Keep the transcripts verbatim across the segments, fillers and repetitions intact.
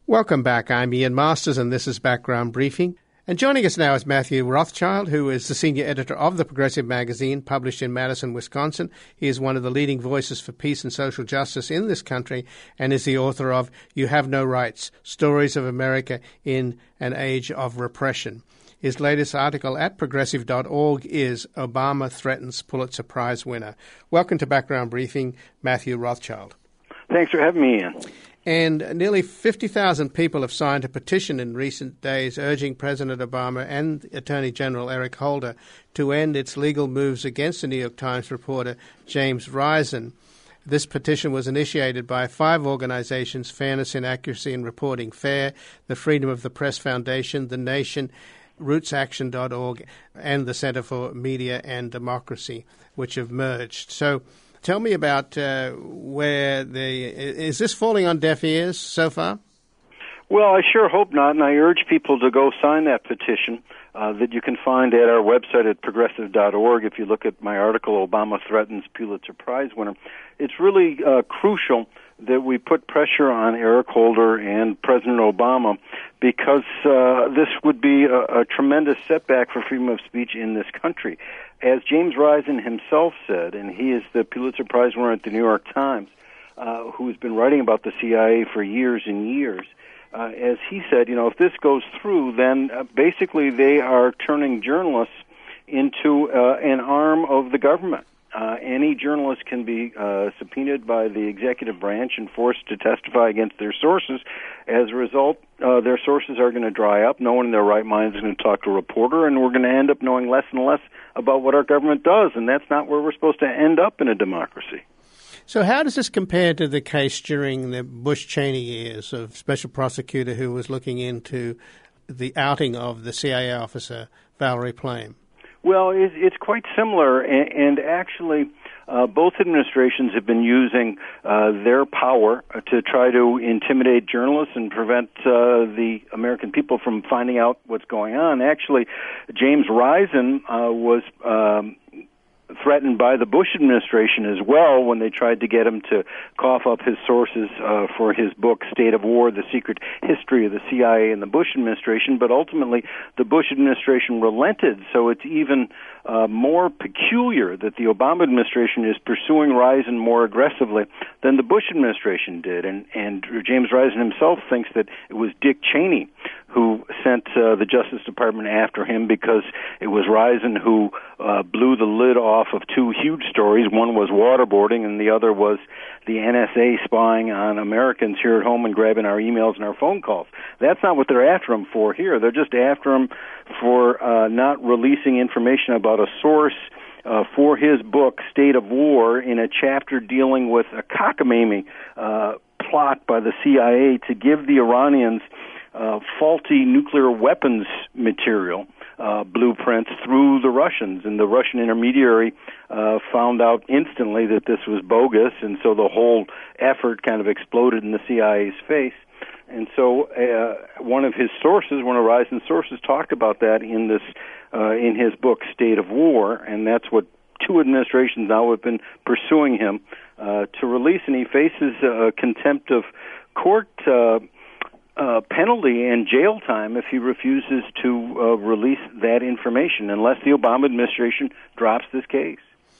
Welcome back. I'm Ian Masters, and this is Background Briefing. And joining us now is Matthew Rothschild, who is the senior editor of The Progressive Magazine, published in Madison, Wisconsin. He is one of the leading voices for peace and social justice in this country and is the author of You Have No Rights, Stories of America in an Age of Repression. His latest article at progressive dot org is Obama Threatens Pulitzer Prize Winner. Welcome to Background Briefing, Matthew Rothschild. Thanks for having me, Ian. And nearly fifty thousand people have signed a petition in recent days urging President Obama and Attorney General Eric Holder to end its legal moves against the New York Times reporter James Risen. This petition was initiated by five organizations: Fairness and Accuracy in Reporting Fair, the Freedom of the Press Foundation, The Nation, roots action dot org, and the Center for Media and Democracy, which have merged. So tell me about uh, where the is this falling on deaf ears so far? Well, I sure hope not, and I urge people to go sign that petition uh, that you can find at our website at progressive dot org. If you look at my article, Obama Threatens Pulitzer Prize Winner, it's really uh, crucial that we put pressure on Eric Holder and President Obama, because uh, this would be a, a tremendous setback for freedom of speech in this country. As James Risen himself said, and he is the Pulitzer Prize winner at the New York Times, uh, who's been writing about the C I A for years and years, uh, as he said, you know, if this goes through, then uh, basically they are turning journalists into uh, an arm of the government. Uh, any journalist can be uh, subpoenaed by the executive branch and forced to testify against their sources. As a result, uh, their sources are going to dry up. No one in their right mind is going to talk to a reporter, and we're going to end up knowing less and less about what our government does, and that's not where we're supposed to end up in a democracy. So how does this compare to the case during the Bush-Cheney years of special prosecutor who was looking into the outing of the C I A officer Valerie Plame? Well, it's quite similar, and actually uh, both administrations have been using uh, their power to try to intimidate journalists and prevent uh, the American people from finding out what's going on. Actually, James Risen uh, was um, threatened by the Bush administration as well when they tried to get him to cough up his sources uh, for his book, State of War, The Secret History of the C I A and the Bush administration. But ultimately, the Bush administration relented, so it's even uh, more peculiar that the Obama administration is pursuing Risen more aggressively than the Bush administration did. And, and James Risen himself thinks that it was Dick Cheney who sent uh, the Justice Department after him because it was Risen who uh, blew the lid off of two huge stories. One was waterboarding, and the other was the N S A spying on Americans here at home and grabbing our emails and our phone calls. That's not what they're after him for here. They're just after him for uh, not releasing information about a source Uh, for his book, State of War, in a chapter dealing with a cockamamie uh, plot by the C I A to give the Iranians uh, faulty nuclear weapons material, uh, blueprints, through the Russians. And the Russian intermediary uh, found out instantly that this was bogus, and so the whole effort kind of exploded in the C I A's face. And so uh, one of his sources, one of Risen's sources, talked about that in this uh, in his book, State of War, and that's what two administrations now have been pursuing him uh, to release, and he faces a contempt of court uh, uh, penalty and jail time if he refuses to uh, release that information, unless the Obama administration drops this case.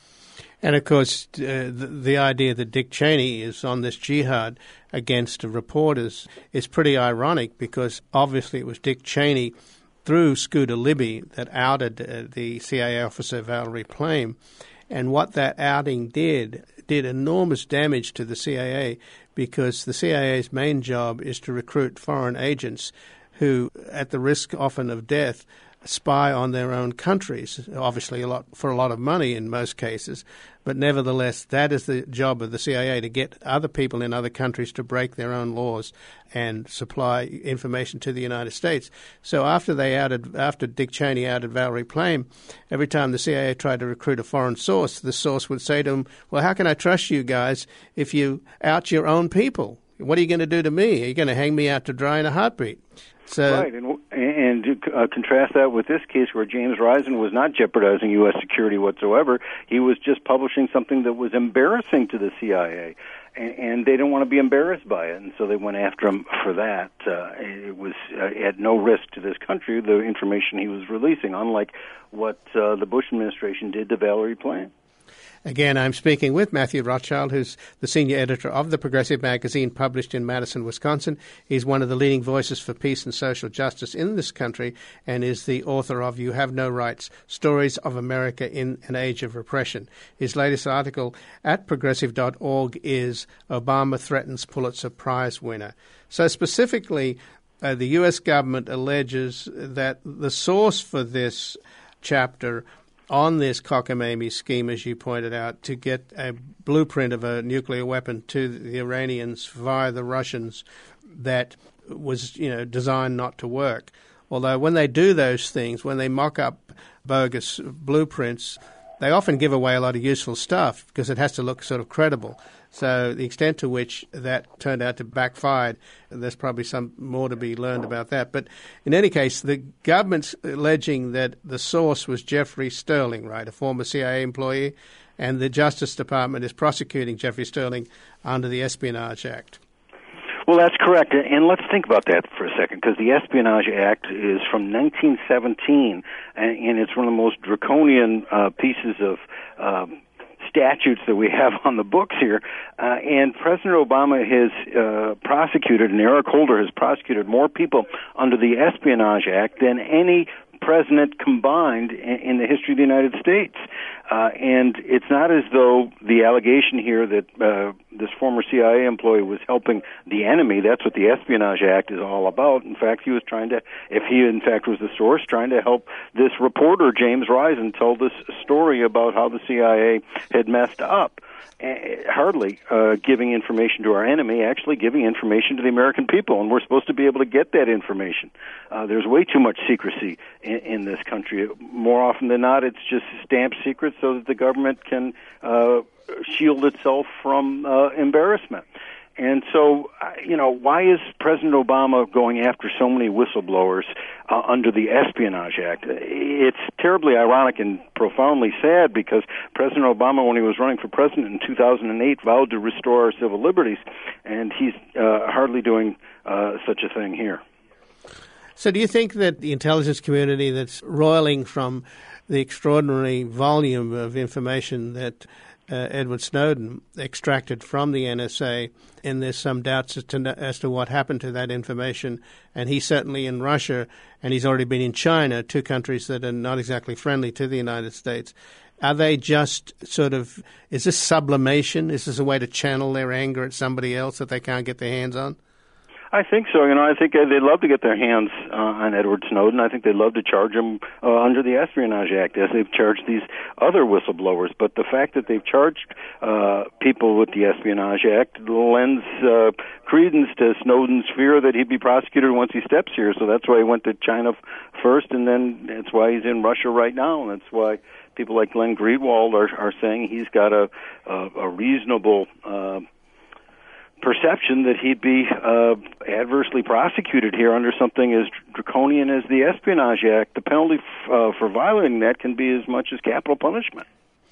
And, of course, uh, the, the idea that Dick Cheney is on this jihad against reporters is pretty ironic, because obviously it was Dick Cheney through Scooter Libby that outed uh, the C I A officer Valerie Plame. And what that outing did, did enormous damage to the C I A, because the C I A's main job is to recruit foreign agents who, at the risk often of death, spy on their own countries, obviously a lot for a lot of money in most cases, but nevertheless that is the job of the C I A, to get other people in other countries to break their own laws and supply information to the United States. So after they outed, after Dick Cheney outed Valerie Plame, every time the C I A tried to recruit a foreign source, the source would say to him, well, how can I trust you guys if you out your own people? What are you going to do to me? Are you going to hang me out to dry in a heartbeat? So, right, and, and uh, contrast that with this case where James Risen was not jeopardizing U S security whatsoever. He was just publishing something that was embarrassing to the C I A, and, and they didn't want to be embarrassed by it, and so they went after him for that. Uh, it was uh, at no risk to this country, the information he was releasing, unlike what uh, the Bush administration did to Valerie Plame. Again, I'm speaking with Matthew Rothschild, who's the senior editor of the Progressive magazine published in Madison, Wisconsin. He's one of the leading voices for peace and social justice in this country and is the author of You Have No Rights, Stories of America in an Age of Repression. His latest article at progressive dot org is Obama Threatens Pulitzer Prize Winner. So specifically, uh, the U S government alleges that the source for this chapter on this cockamamie scheme, as you pointed out, to get a blueprint of a nuclear weapon to the Iranians via the Russians that was, you know, designed not to work. Although when they do those things, when they mock up bogus blueprints, they often give away a lot of useful stuff because it has to look sort of credible. So the extent to which that turned out to backfire, there's probably some more to be learned about that. But in any case, the government's alleging that the source was Jeffrey Sterling, right, a former C I A employee, and the Justice Department is prosecuting Jeffrey Sterling under the Espionage Act. Well, that's correct. And let's think about that for a second, because the Espionage Act is from nineteen seventeen, and it's one of the most draconian uh, pieces of um, statutes that we have on the books here. Uh, and President Obama has uh, prosecuted, and Eric Holder has prosecuted more people under the Espionage Act than any president combined in, in the history of the United States. Uh, and it's not as though the allegation here that uh, this former C I A employee was helping the enemy. That's what the Espionage Act is all about. In fact, he was trying to, if he in fact was the source, trying to help this reporter, James Risen, tell this story about how the C I A had messed up. Hardly uh, giving information to our enemy, actually giving information to the American people, and we're supposed to be able to get that information. Uh, there's way too much secrecy in, in this country. More often than not, it's just stamped secret so that the government can uh, shield itself from uh, embarrassment. And so, you know, why is President Obama going after so many whistleblowers uh, under the Espionage Act? It's terribly ironic and profoundly sad because President Obama, when he was running for president in two thousand eight, vowed to restore our civil liberties, and he's uh, hardly doing uh, such a thing here. So do you think that the intelligence community that's roiling from the extraordinary volume of information that Uh, Edward Snowden extracted from the N S A, and there's some doubts as to, as to what happened to that information, and he's certainly in Russia, and he's already been in China, two countries that are not exactly friendly to the United States. Are they just sort of, is this sublimation? Is this a way to channel their anger at somebody else that they can't get their hands on? I think so. You know, I think uh, they'd love to get their hands uh, on Edward Snowden. I think they'd love to charge him uh, under the Espionage Act, as they've charged these other whistleblowers. But the fact that they've charged uh, people with the Espionage Act lends uh, credence to Snowden's fear that he'd be prosecuted once he steps here. So that's why he went to China first, and then that's why he's in Russia right now. And that's why people like Glenn Greenwald are, are saying he's got a, a, a reasonable uh perception that he'd be uh, adversely prosecuted here under something as draconian as the Espionage Act. The penalty f- uh, for violating that can be as much as capital punishment.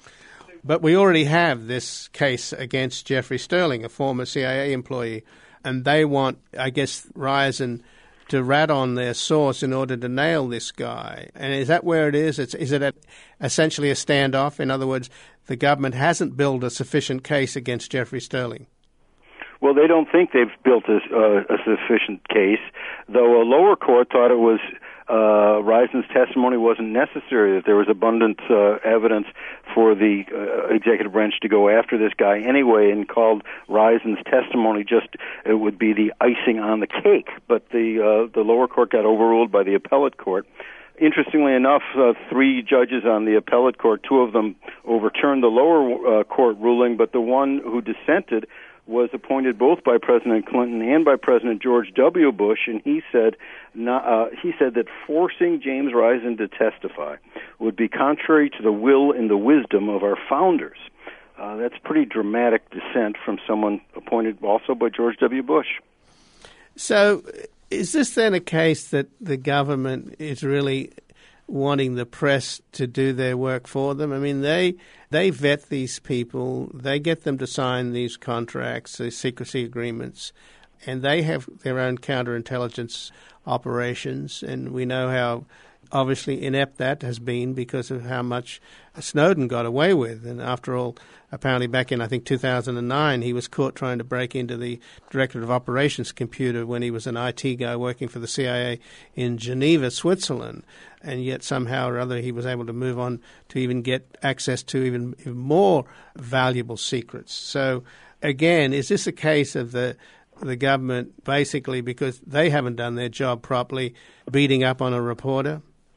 But we already have this case against Jeffrey Sterling, a former C I A employee, and they want, I guess, Risen to rat on their source in order to nail this guy. And is that where it is? It's, is it a, essentially a standoff? In other words, the government hasn't built a sufficient case against Jeffrey Sterling. Well, they don't think they've built a, uh, a sufficient case, though a lower court thought it was uh, Risen's testimony wasn't necessary, that there was abundant uh, evidence for the uh, executive branch to go after this guy anyway, and called Risen's testimony just, it would be the icing on the cake. But the uh, the lower court got overruled by the appellate court. Interestingly enough, uh, three judges on the appellate court, two of them overturned the lower uh, court ruling, but the one who dissented was appointed both by President Clinton and by President George W. Bush, and he said not, uh, he said that forcing James Risen to testify would be contrary to the will and the wisdom of our founders. Uh, that's pretty dramatic dissent from someone appointed also by George W. Bush. So Is this then a case that the government is really wanting the press to do their work for them? I mean, they they vet these people, they get them to sign these contracts, these secrecy agreements, and they have their own counterintelligence operations, and we know how obviously inept that has been because of how much Snowden got away with. And after all, apparently back in, I think, two thousand nine, he was caught trying to break into the Directorate of Operations computer when he was an I T guy working for the C I A in Geneva, Switzerland. And yet somehow or other he was able to move on to even get access to even, even more valuable secrets. So, again, is this a case of the the government basically, because they haven't done their job properly, beating up on a reporter?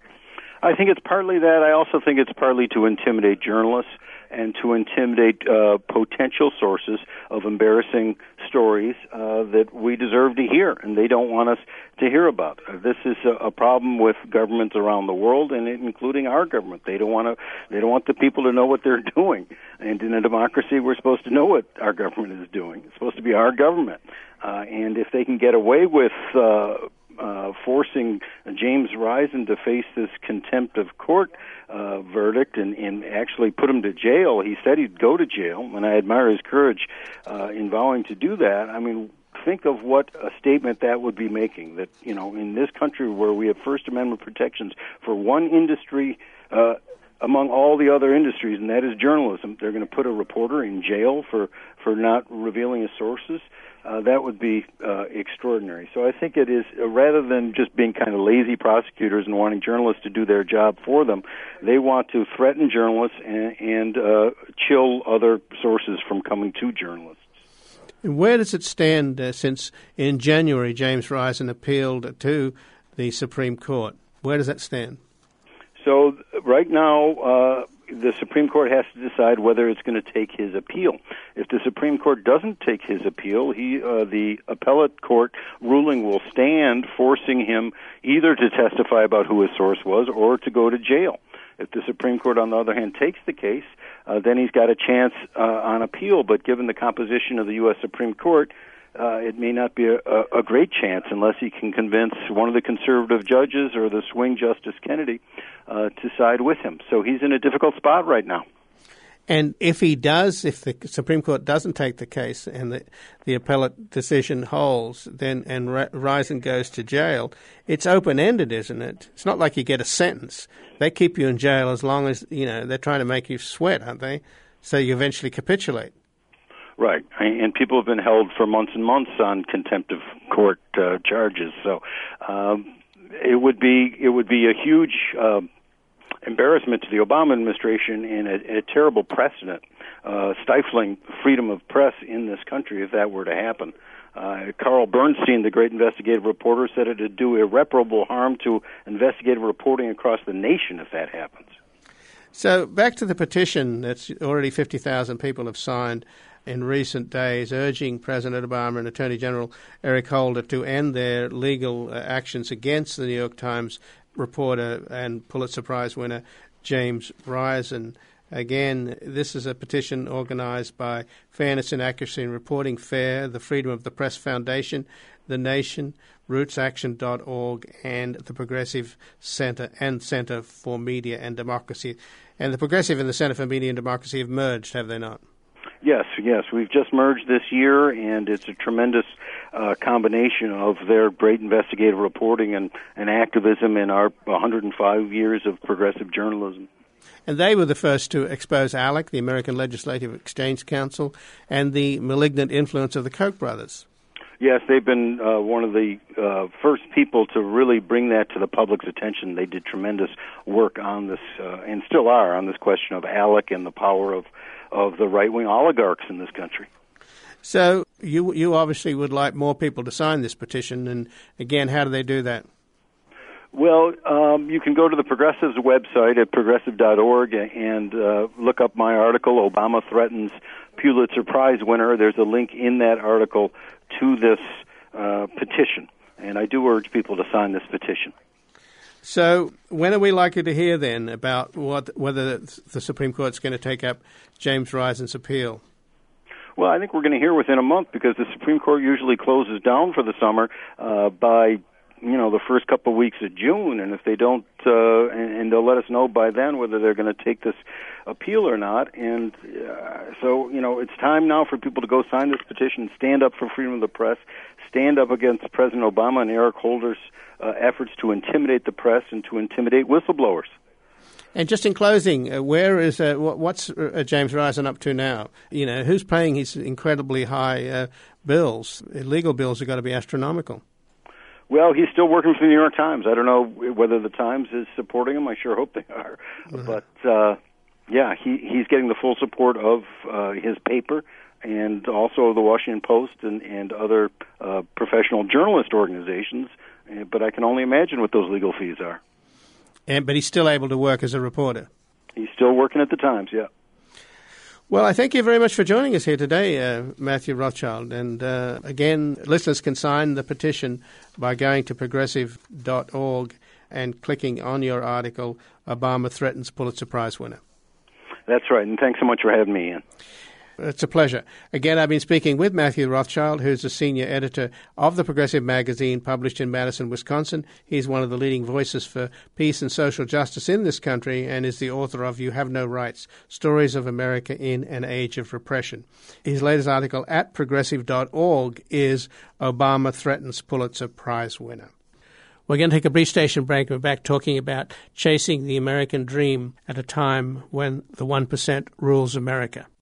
I think it's partly that. I also think it's partly to intimidate journalists and to intimidate uh, potential sources of embarrassing stories uh, that we deserve to hear, and they don't want us to hear about. Uh, this is a, a problem with governments around the world, and including our government. They don't want to. They don't want the people to know what they're doing. And in a democracy, we're supposed to know what our government is doing. It's supposed to be our government. Uh, and if they can get away with uh, uh, forcing James Risen to face this contempt of court uh, verdict and, and actually put him to jail, he said he'd go to jail, and I admire his courage uh, in vowing to do that. I mean, think of what a statement that would be making, that, you know, in this country where we have First Amendment protections for one industry uh, among all the other industries, and that is journalism, they're going to put a reporter in jail for, for not revealing his sources. Uh, that would be uh, extraordinary. So I think it is, uh, rather than just being kind of lazy prosecutors and wanting journalists to do their job for them, they want to threaten journalists and, and uh, chill other sources from coming to journalists. And where does it stand uh, since in January James Risen appealed to the Supreme Court? Where does that stand? So right now, uh, the Supreme Court has to decide whether it's going to take his appeal. If the Supreme Court doesn't take his appeal, he, uh, the appellate court ruling will stand, forcing him either to testify about who his source was or to go to jail. If the Supreme Court, on the other hand, takes the case, uh, then he's got a chance uh, on appeal. But given the composition of the U S Supreme Court, Uh, it may not be a, a great chance unless he can convince one of the conservative judges or the swing Justice Kennedy uh, to side with him. So he's in a difficult spot right now. And if he does, if the Supreme Court doesn't take the case and the, the appellate decision holds, then and Risen goes to jail, it's open-ended, isn't it? It's not like you get a sentence. They keep you in jail as long as, you know, they're trying to make you sweat, aren't they? So you eventually capitulate. Right, and people have been held for months and months on contempt of court uh, charges. So um, it would be it would be a huge uh, embarrassment to the Obama administration and a, a terrible precedent, uh, stifling freedom of press in this country if that were to happen. Uh, Carl Bernstein, the great investigative reporter, said it would do irreparable harm to investigative reporting across the nation if that happens. So back to the petition that's already fifty thousand people have signed in recent days, urging President Obama and Attorney General Eric Holder to end their legal uh, actions against the New York Times reporter and Pulitzer Prize winner James Risen. Again, this is a petition organized by Fairness and Accuracy in Reporting FAIR, the Freedom of the Press Foundation, The Nation, roots action dot org, and the Progressive Center and Center for Media and Democracy. And the Progressive and the Center for Media and Democracy have merged, have they not? Yes, yes. We've just merged this year, and it's a tremendous uh, combination of their great investigative reporting and, and activism in our one hundred five years of progressive journalism. And they were the first to expose ALEC, the American Legislative Exchange Council, and the malignant influence of the Koch brothers. Yes, they've been uh, one of the uh, first people to really bring that to the public's attention. They did tremendous work on this, uh, and still are, on this question of ALEC and the power of, of the right-wing oligarchs in this country. So you you obviously would like more people to sign this petition, and again, how do they do that? Well, um, you can go to the Progressive's website at progressive dot org and uh, look up my article, Obama Threatens Pulitzer Prize Winner. There's a link in that article to this uh, petition, and I do urge people to sign this petition. So when are we likely to hear then about what whether the Supreme Court's going to take up James Risen's appeal? Well, I think we're going to hear within a month because the Supreme Court usually closes down for the summer uh, by, you know, the first couple of weeks of June, and if they don't, uh, and, and they'll let us know by then whether they're going to take this appeal or not. And uh, so, you know, it's time now for people to go sign this petition, stand up for freedom of the press, stand up against President Obama and Eric Holder's uh, efforts to intimidate the press and to intimidate whistleblowers. And just in closing, uh, where is uh, what's uh, James Risen up to now? You know, who's paying his incredibly high uh, bills? Legal bills have got to be astronomical. Well, he's still working for the New York Times. I don't know whether the Times is supporting him. I sure hope they are. Mm-hmm. But, uh, yeah, he, he's getting the full support of uh, his paper and also the Washington Post and, and other uh, professional journalist organizations. But I can only imagine what those legal fees are. And, but he's still able to work as a reporter. He's still working at the Times, yeah. Well, I thank you very much for joining us here today, uh, Matthew Rothschild. And uh, again, listeners can sign the petition by going to progressive dot org and clicking on your article, Obama Threatens Pulitzer Prize Winner. That's right, and thanks so much for having me, Ian. It's a pleasure. Again, I've been speaking with Matthew Rothschild, who's the senior editor of the Progressive magazine published in Madison, Wisconsin. He's one of the leading voices for peace and social justice in this country and is the author of You Have No Rights, Stories of America in an Age of Repression. His latest article at progressive dot org is Obama Threatens Pulitzer Prize Winner. We're going to take a brief station break. We're back talking about chasing the American dream at a time when the one percent rules America.